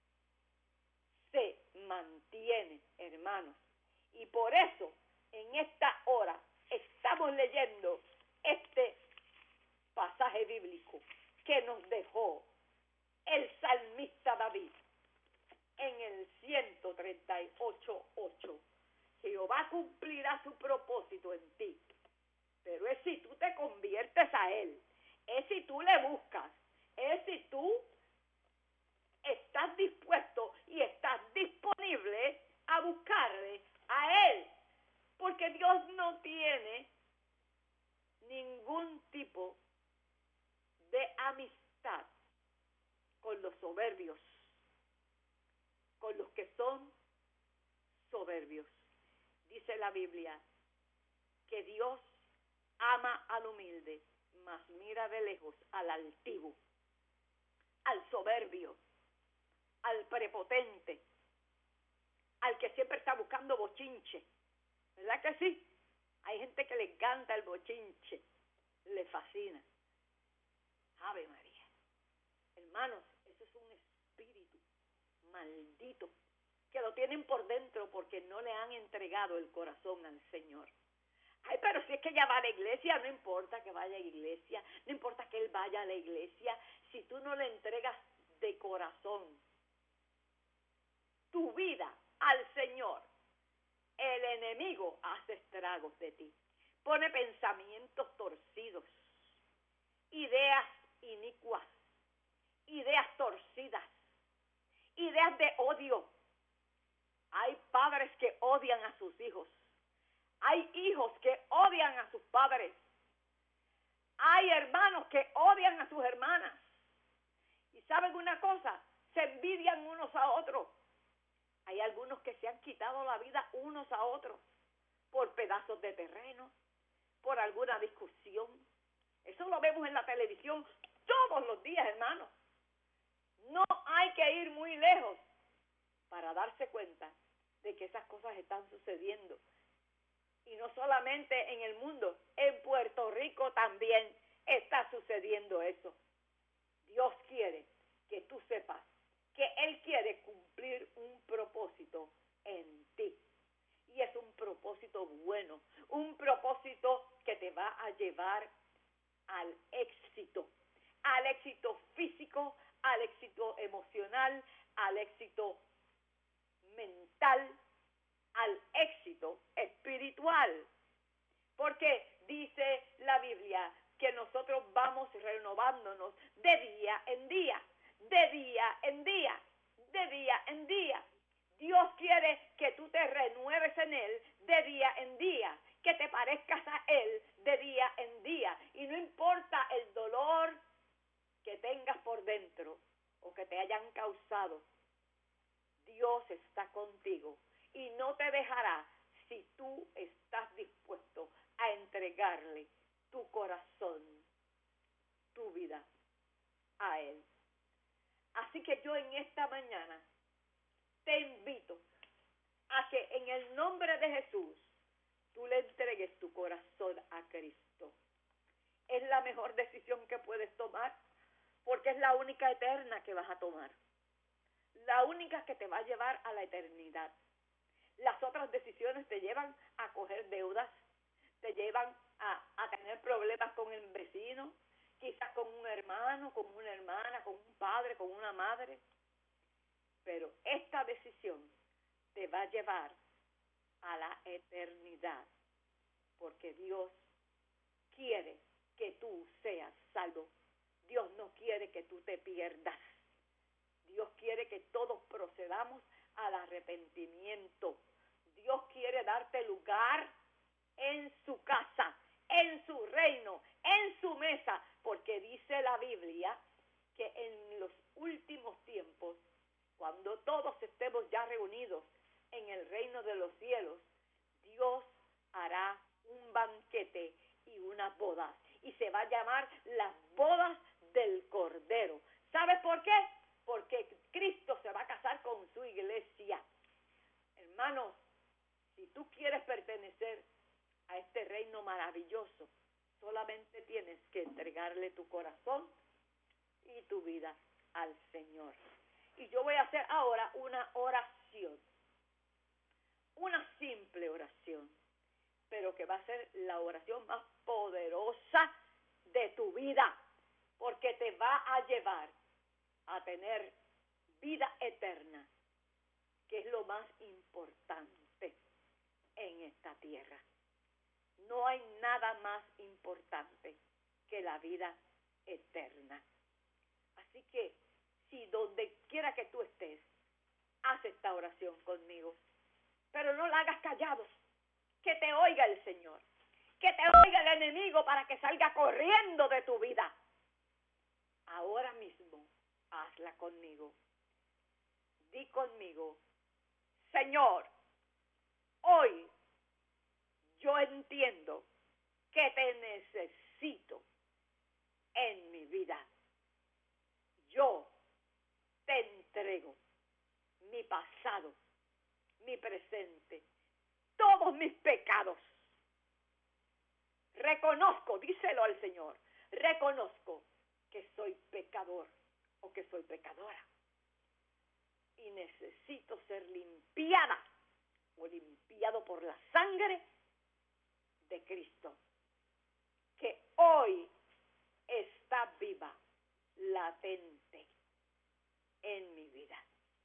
se mantiene, hermanos. Y por eso, en esta hora, estamos leyendo este pasaje bíblico que nos dejó el salmista David en el ciento treinta y ocho, ocho. Jehová cumplirá su propósito en ti, pero es si tú te conviertes a Él, es si tú le buscas, es si tú estás dispuesto y estás disponible a buscarle a Él, porque Dios no tiene ningún tipo de amistad con los soberbios, con los que son soberbios. Dice la Biblia que Dios ama al humilde, mas mira de lejos al altivo, al soberbio, al prepotente, al que siempre está buscando bochinche. ¿Verdad que sí? Hay gente que le encanta el bochinche, le fascina. Ave María. Hermanos, eso es un espíritu maldito que lo tienen por dentro porque no le han entregado el corazón al Señor. Ay, pero si es que ella va a la iglesia, no importa que vaya a la iglesia, no importa que él vaya a la iglesia, si tú no le entregas de corazón tu vida al Señor, el enemigo hace estragos de ti, pone pensamientos torcidos, ideas inicuas, ideas torcidas, ideas de odio. Hay padres que odian a sus hijos, hay hijos que odian a sus padres, hay hermanos que odian a sus hermanas. Y ¿saben una cosa? Se envidian unos a otros. Hay algunos que se han quitado la vida unos a otros por pedazos de terreno, por alguna discusión. Eso lo vemos en la televisión todos los días, hermanos. No hay que ir muy lejos para darse cuenta de que esas cosas están sucediendo. Y no solamente en el mundo, en Puerto Rico también está sucediendo eso. Dios quiere que tú sepas que Él quiere cumplir un propósito en ti. Y es un propósito bueno, un propósito que te va a llevar al éxito, al éxito físico, al éxito emocional, al éxito mental, al éxito espiritual. Porque dice la Biblia que nosotros vamos renovándonos de día en día, de día en día, de día en día. Dios quiere que tú te renueves en Él de día en día, que te parezcas a Él de día en día. Y no importa el dolor que tengas por dentro o que te hayan causado, Dios está contigo y no te dejará si tú estás dispuesto a entregarle tu corazón, tu vida a Él. Así que yo en esta mañana te invito a que en el nombre de Jesús tú le entregues tu corazón a Cristo. Es la mejor decisión que puedes tomar porque es la única eterna que vas a tomar. La única que te va a llevar a la eternidad. Las otras decisiones te llevan a coger deudas, te llevan a, a tener problemas con el vecino, quizás con un hermano, con una hermana, con un padre, con una madre. Pero esta decisión te va a llevar a la eternidad, porque Dios quiere que tú seas salvo. Dios no quiere que tú te pierdas. Dios quiere que todos procedamos al arrepentimiento. Dios quiere darte lugar en su casa, en su reino, en su mesa, porque dice la Biblia que en los últimos tiempos, cuando todos estemos ya reunidos en el reino de los cielos, Dios hará un banquete y unas bodas, y se va a llamar las bodas del Cordero. ¿Sabes por qué? Porque Cristo se va a casar con su iglesia. Hermanos, si tú quieres pertenecer a este reino maravilloso, solamente tienes que entregarle tu corazón y tu vida al Señor. Y yo voy a hacer ahora una oración, una simple oración, pero que va a ser la oración más poderosa de tu vida, porque te va a llevar a tener vida eterna, que es lo más importante en esta tierra. No hay nada más importante que la vida eterna. Así que, si donde quiera que tú estés, haz esta oración conmigo, pero no la hagas callado, que te oiga el Señor, que te oiga el enemigo para que salga corriendo de tu vida. Ahora mismo, hazla conmigo. Di conmigo: Señor, hoy yo entiendo que te necesito en mi vida. Yo te entrego mi pasado, mi presente, todos mis pecados. Reconozco, díselo al Señor, reconozco que soy pecador o que soy pecadora y necesito ser limpiada o limpiado por la sangre de Cristo, que hoy está viva, latente en mi vida.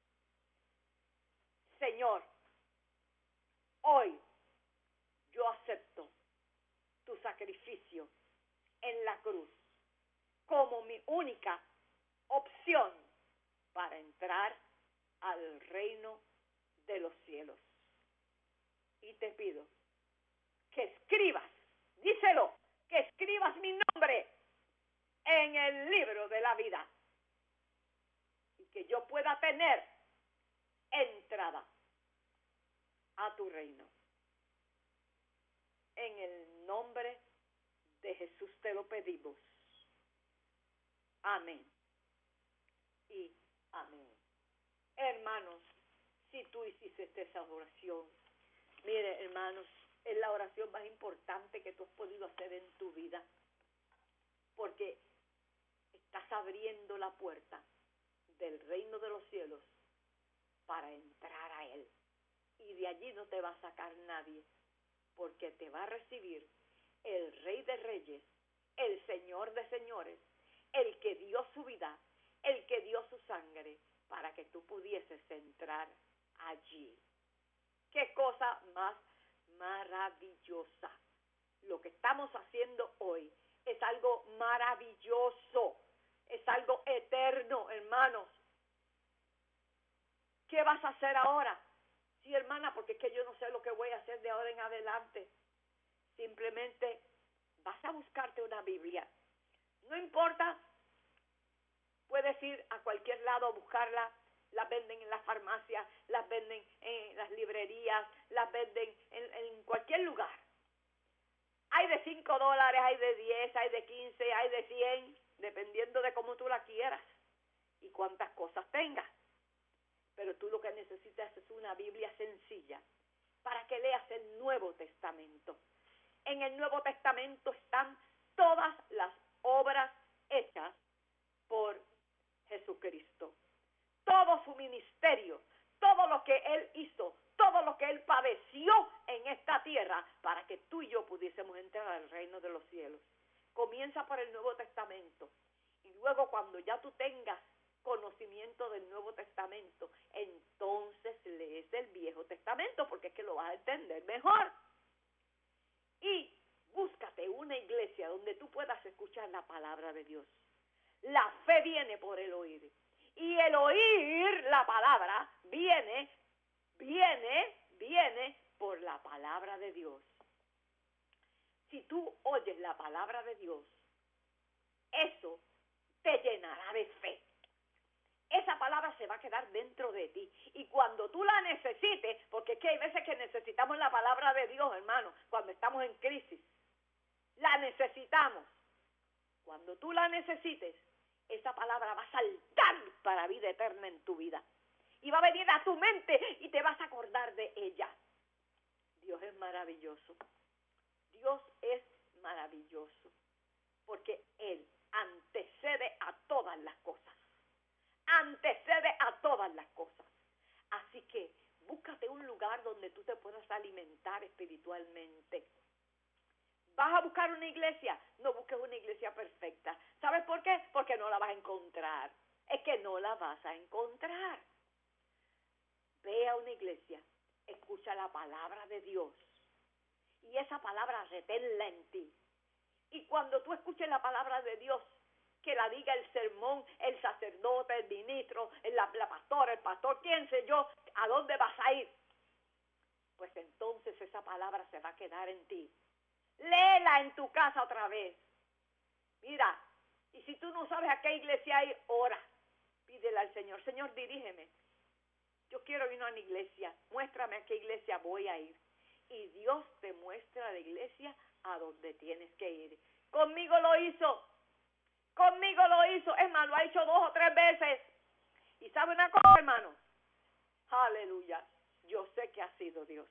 Señor, hoy yo acepto tu sacrificio en la cruz como mi única opción para entrar al reino de los cielos. Y te pido que escribas, díselo, que escribas mi nombre en el libro de la vida y que yo pueda tener entrada a tu reino. En el nombre de Jesús te lo pedimos. Amén y amén. Hermanos, si tú hiciste esa oración, mire, hermanos, es la oración más importante que tú has podido hacer en tu vida, porque estás abriendo la puerta del reino de los cielos para entrar a él, y de allí no te va a sacar nadie, porque te va a recibir el Rey de Reyes, el Señor de Señores, el que dio su vida, el que dio su sangre para que tú pudieses entrar allí. Qué cosa más maravillosa. Lo que estamos haciendo hoy es algo maravilloso, es algo eterno, hermanos. ¿Qué vas a hacer ahora? Sí, hermana, porque es que yo no sé lo que voy a hacer de ahora en adelante. Simplemente vas a buscarte una Biblia. No importa, puedes ir a cualquier lado a buscarla. Las venden en las farmacias, las venden en las librerías, las venden en, en cualquier lugar. Hay de cinco dólares, hay de diez, hay de quince, hay de cien, dependiendo de cómo tú la quieras y cuántas cosas tengas. Pero tú lo que necesitas es una Biblia sencilla para que leas el Nuevo Testamento. En el Nuevo Testamento están todas las obras hechas por Jesucristo. Todo su ministerio, todo lo que Él hizo, todo lo que Él padeció en esta tierra para que tú y yo pudiésemos entrar al reino de los cielos. Comienza por el Nuevo Testamento y luego cuando ya tú tengas conocimiento del Nuevo Testamento, entonces lees el Viejo Testamento porque es que lo vas a entender mejor. Y búscate una iglesia donde tú puedas escuchar la palabra de Dios. La fe viene por el oír. Y el oír la palabra viene, viene, viene por la palabra de Dios. Si tú oyes la palabra de Dios, eso te llenará de fe. Esa palabra se va a quedar dentro de ti. Y cuando tú la necesites, porque es que hay veces que necesitamos la palabra de Dios, hermano, cuando estamos en crisis. La necesitamos. Cuando tú la necesites, esa palabra va a saltar para vida eterna en tu vida. Y va a venir a tu mente y te vas a acordar de ella. Dios es maravilloso. Dios es maravilloso. Porque Él antecede a todas las cosas. Antecede a todas las cosas. Así que búscate un lugar donde tú te puedas alimentar espiritualmente. ¿Vas a buscar una iglesia? No busques una iglesia perfecta. ¿Sabes por qué? Porque no la vas a encontrar. Es que no la vas a encontrar. Ve a una iglesia, escucha la palabra de Dios. Y esa palabra reténla en ti. Y cuando tú escuches la palabra de Dios, que la diga el sermón, el sacerdote, el ministro, la, la pastora, el pastor, quién sé yo, ¿a dónde vas a ir? Pues entonces esa palabra se va a quedar en ti. Léela en tu casa otra vez. Mira, y si tú no sabes a qué iglesia ir, ora. Pídele al Señor, Señor, dirígeme. Yo quiero ir a una iglesia, muéstrame a qué iglesia voy a ir. Y Dios te muestra la iglesia a donde tienes que ir. Conmigo lo hizo. Conmigo lo hizo. Es más, lo ha hecho dos o tres veces. ¿Y sabe una cosa, hermano? Aleluya. Yo sé que ha sido Dios.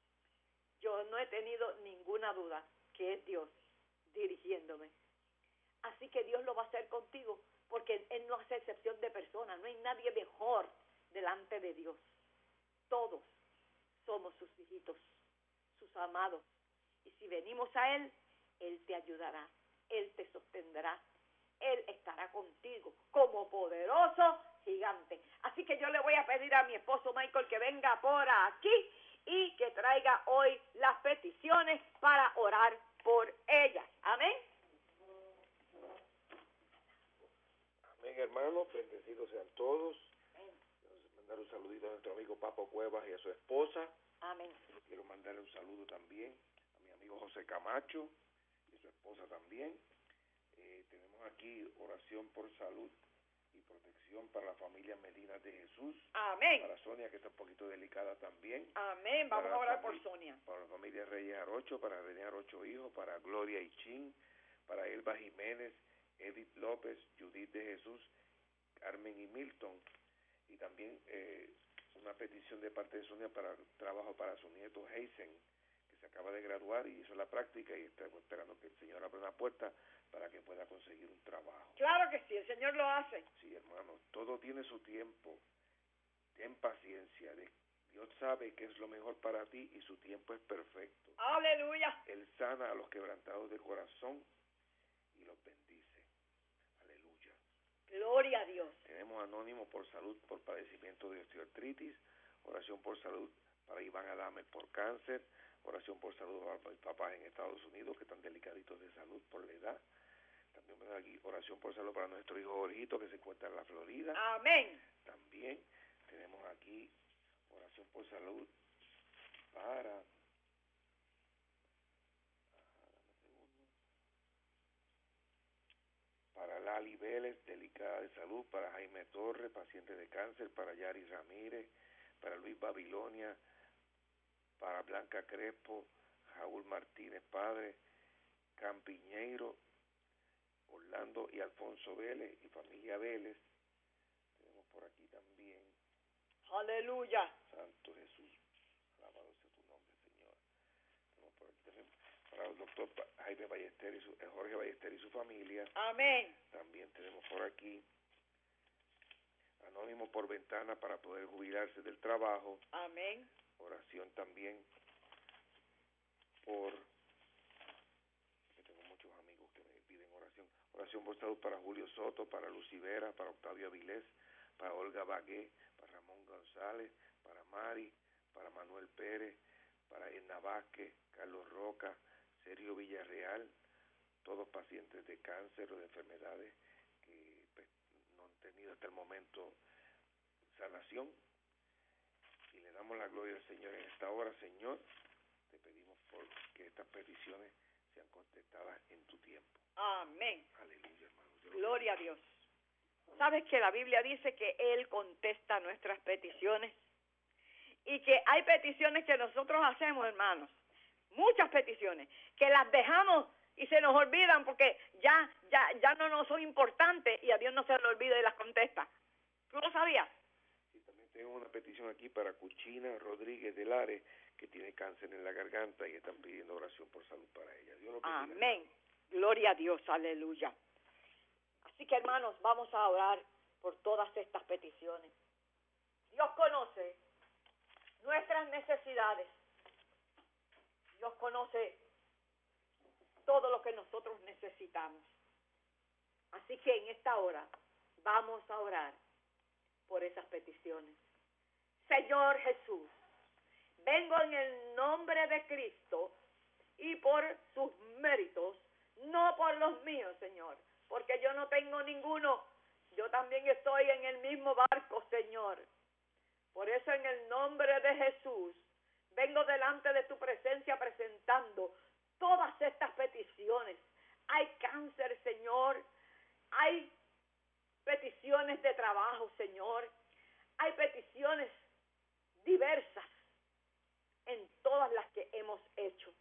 Yo no he tenido ninguna duda que es Dios dirigiéndome. Así que Dios lo va a hacer contigo, porque Él no hace excepción de personas. No hay nadie mejor delante de Dios. Todos somos sus hijitos, sus amados. Y si venimos a Él, Él te ayudará, Él te sostendrá, Él estará contigo como poderoso gigante. Así que yo le voy a pedir a mi esposo Michael que venga por aquí y que traiga hoy las peticiones para orar por ellas. Amén. Amén, hermanos, bendecidos sean todos. Quiero mandar un saludito a nuestro amigo Papo Cuevas y a su esposa. Amén. Quiero mandarle un saludo también a mi amigo José Camacho y su esposa también. Eh, tenemos aquí oración por salud y protección para la familia Medina de Jesús. Amén. Para Sonia, que está un poquito delicada también. Amén. Vamos para a orar familia, por Sonia. Para la familia Reyes Arocho, para René Arocho Hijo, para Gloria Ichín, para Elba Jiménez, Edith López, Judith de Jesús, Carmen y Milton. Y también eh, una petición de parte de Sonia para trabajo para su nieto Heisen, que se acaba de graduar y hizo la práctica y está esperando que el Señor abra una puerta para que pueda conseguir un trabajo. Claro que sí, el Señor lo hace. Sí, hermano, todo tiene su tiempo. Ten paciencia. Dios sabe que es lo mejor para ti y su tiempo es perfecto. Aleluya. Él sana a los quebrantados de corazón y los bendice. Aleluya. Gloria a Dios. Tenemos anónimo por salud por padecimiento de osteoartritis, oración por salud para Iván Adame por cáncer, oración por salud para mis papás en Estados Unidos que están delicaditos de salud por la edad. También tenemos aquí oración por salud para nuestro hijo Jorgito que se encuentra en la Florida. Amén. También tenemos aquí oración por salud para ajá, dame un segundo, para Lali Vélez, delicada de salud, para Jaime Torres, paciente de cáncer, para Yari Ramírez, para Luis Babilonia, para Blanca Crespo, Raúl Martínez Padre, Campiñeiro, Orlando y Alfonso Vélez y familia Vélez. Tenemos por aquí también. Aleluya. Santo Jesús, alabado sea tu nombre, Señor. Tenemos por aquí también para el doctor Jaime Ballester y su, Jorge Ballester y su familia. Amén. También tenemos por aquí anónimo por ventana para poder jubilarse del trabajo. Amén. Oración también por, que tengo muchos amigos que me piden oración. Oración por salud para Julio Soto, para Lucivera, para Octavio Avilés, para Olga Bagué, para Ramón González, para Mari, para Manuel Pérez, para Edna Vázquez, Carlos Roca, Sergio Villarreal, todos pacientes de cáncer o de enfermedades que tenido hasta el momento sanación. Y le damos la gloria al Señor en esta hora. Señor, te pedimos por que estas peticiones sean contestadas en tu tiempo. Amén. Aleluya, hermano. Gloria a Dios. ¿Sabes que la Biblia dice que Él contesta nuestras peticiones? Y que hay peticiones que nosotros hacemos, hermanos, muchas peticiones, que las dejamos y se nos olvidan porque ya, ya, ya no nos son importantes y a Dios no se le olvida y las contesta. ¿Tú lo sabías? Sí, también tengo una petición aquí para Cuchina Rodríguez de Lares, que tiene cáncer en la garganta y están pidiendo oración por salud para ella. Dios lo bendiga. Amén. Gloria a Dios, aleluya. Así que, hermanos, vamos a orar por todas estas peticiones. Dios conoce nuestras necesidades. Dios conoce todo lo que nosotros necesitamos. Así que en esta hora vamos a orar por esas peticiones. Señor Jesús, vengo en el nombre de Cristo y por sus méritos, no por los míos, Señor, porque yo no tengo ninguno. Yo también estoy en el mismo barco, Señor. Por eso en el nombre de Jesús vengo delante de tu presencia presentando todas estas peticiones. Hay cáncer, Señor. Hay peticiones de trabajo, Señor. Hay peticiones diversas en todas las que hemos hecho.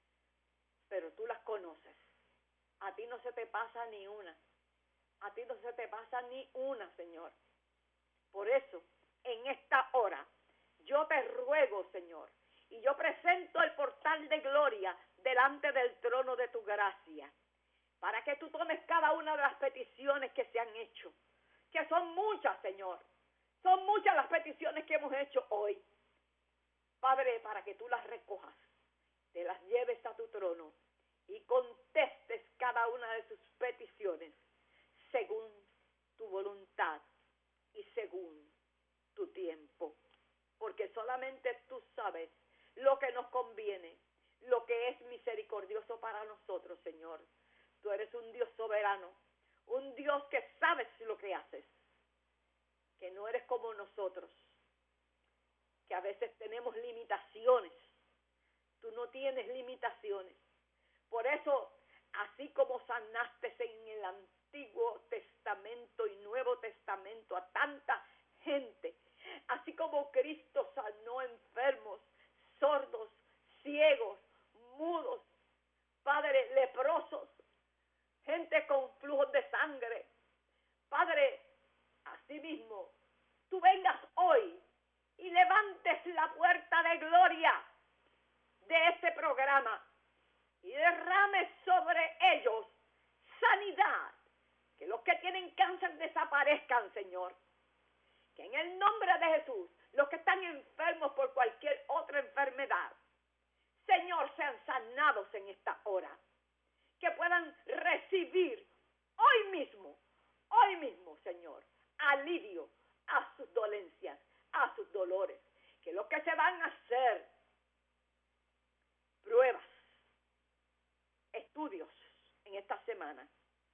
Pero tú las conoces. A ti no se te pasa ni una. A ti no se te pasa ni una, Señor. Por eso, en esta hora, yo te ruego, Señor, y yo presento el portal de gloria delante del trono de tu gracia, para que tú tomes cada una de las peticiones que se han hecho, que son muchas, Señor. Son muchas las peticiones que hemos hecho hoy. Padre, para que tú las recojas, te las lleves a tu trono y contestes cada una de sus peticiones según tu voluntad y según tu tiempo. Porque solamente tú sabes lo que nos conviene, lo que es misericordioso para nosotros, Señor. Tú eres un Dios soberano, un Dios que sabes lo que haces, que no eres como nosotros, que a veces tenemos limitaciones. Tú no tienes limitaciones. Por eso, así como sanaste en el Antiguo Testamento y Nuevo Testamento a tanta gente, así como Cristo sanó enfermos, sordos, ciegos, mudos, Padre, leprosos, gente con flujos de sangre. Padre, asimismo, tú vengas hoy y levantes la puerta de gloria de este programa y derrames sobre ellos sanidad, que los que tienen cáncer desaparezcan, Señor. Que en el nombre de Jesús, los que están enfermos por cualquier otra enfermedad, Señor, sean sanados en esta hora. Que puedan recibir hoy mismo, hoy mismo, Señor, alivio a sus dolencias, a sus dolores. Que los que se van a hacer pruebas, estudios en esta semana,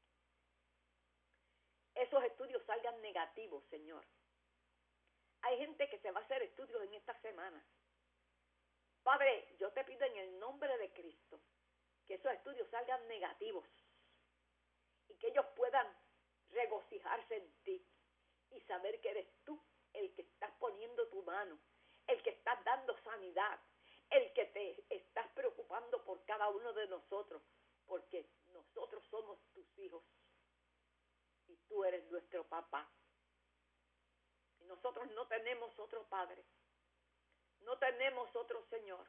esos estudios salgan negativos, Señor. Hay gente que se va a hacer estudios en esta semana. Padre, yo te pido en el nombre de Cristo que esos estudios salgan negativos y que ellos puedan regocijarse en ti y saber que eres tú el que estás poniendo tu mano, el que estás dando sanidad, el que te estás preocupando por cada uno de nosotros, porque nosotros somos tus hijos y tú eres nuestro papá. Y nosotros no tenemos otro Padre, no tenemos otro Señor,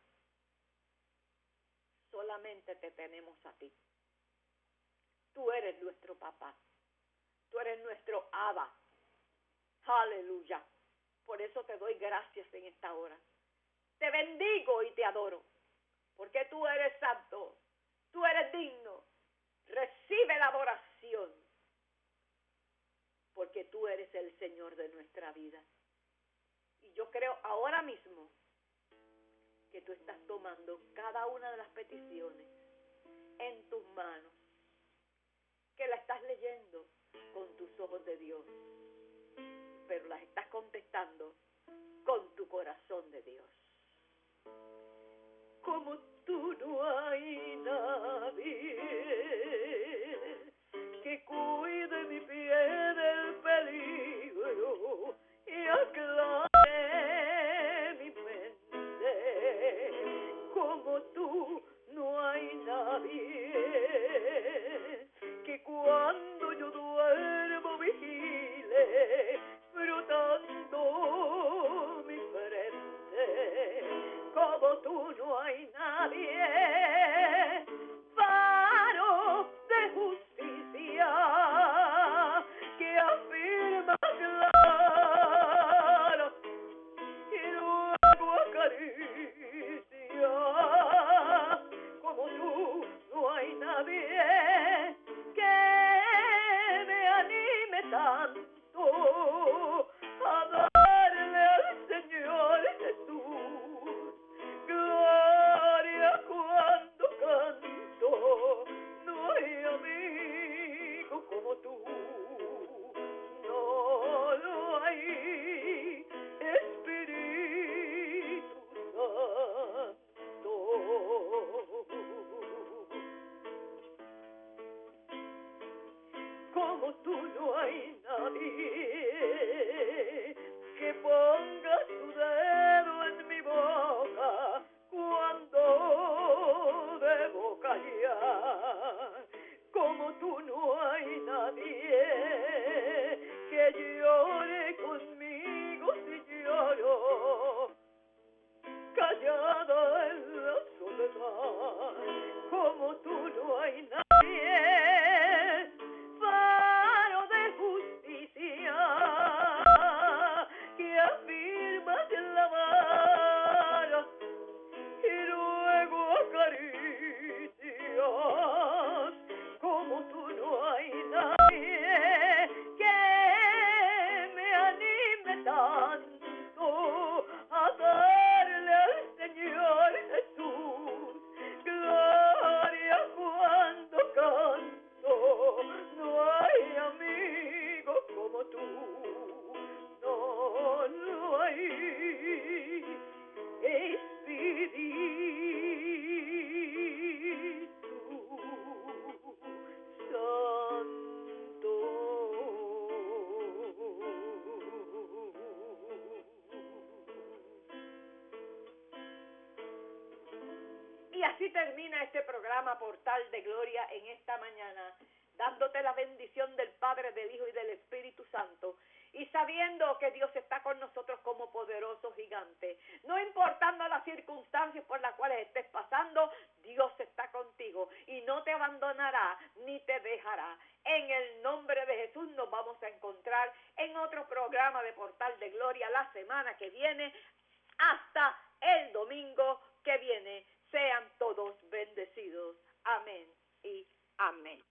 solamente te tenemos a ti. Tú eres nuestro papá, tú eres nuestro Abba. Aleluya. Por eso te doy gracias en esta hora. Te bendigo y te adoro, porque tú eres santo, tú eres digno. Recibe la adoración, porque tú eres el Señor de nuestra vida. Y yo creo ahora mismo que tú estás tomando cada una de las peticiones en tus manos, que la estás leyendo, con tus ojos de Dios, pero las estás contestando con tu corazón de Dios. Como tú no hay nadie que cuide mi pie del peligro y aclare mi mente. Como tú no hay nadie que cuando yo duermo vigile frotando mi frente. Como tú no hay nadie, faro de justicia que afirma claro y luego acaricia. Como tú no hay nadie que me anime tanto a darle al Señor Jesús gloria cuando canto. No hay amigo como tú, no lo hay, Espíritu Santo. Como tú no hay nadie que ponga su dedo en mi boca cuando debo callar. Como tú no hay nadie que llore conmigo si lloro callada en la soledad. Como tú no hay nadie, faro de justicia que afirmas en la mano y luego acaricias. Como tú no hay nadie que me anime tanto a darle al Señor Jesús gloria cuando canto. No hay amigo como tú, no, no hay Espíritu Santo. Y así termina este programa Portal de Gloria en esta mañana, dándote la bendición del Padre, del Hijo y del Espíritu Santo, y sabiendo que Dios está con nosotros como poderoso gigante. No importando las circunstancias por las cuales estés pasando, Dios está contigo y no te abandonará ni te dejará. En el nombre de Jesús nos vamos a encontrar en otro programa de Portal de Gloria la semana que viene, hasta el domingo que viene. Sean todos bendecidos. Amén y amén.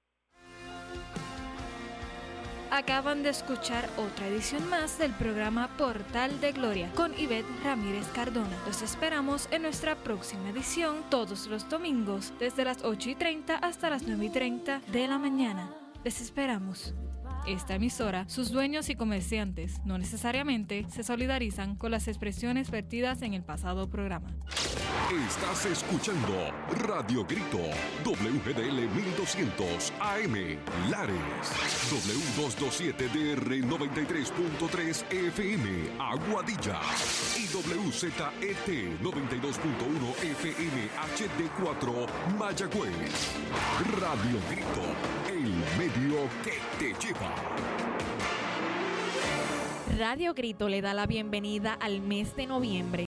Acaban de escuchar otra edición más del programa Portal de Gloria con Ivette Ramírez Cardona. Los esperamos en nuestra próxima edición todos los domingos desde las ocho y treinta hasta las nueve y treinta de la mañana. Les esperamos. Esta emisora, sus dueños y comerciantes no necesariamente se solidarizan con las expresiones vertidas en el pasado programa. Estás escuchando Radio Grito, W G D L mil doscientos A M, Lares, W doscientos veintisiete D R noventa y tres punto tres F M, Aguadilla, y W Z E T noventa y dos punto uno F M H D cuatro, Mayagüez. Radio Grito, el medio que te lleva. Radio Grito le da la bienvenida al mes de noviembre.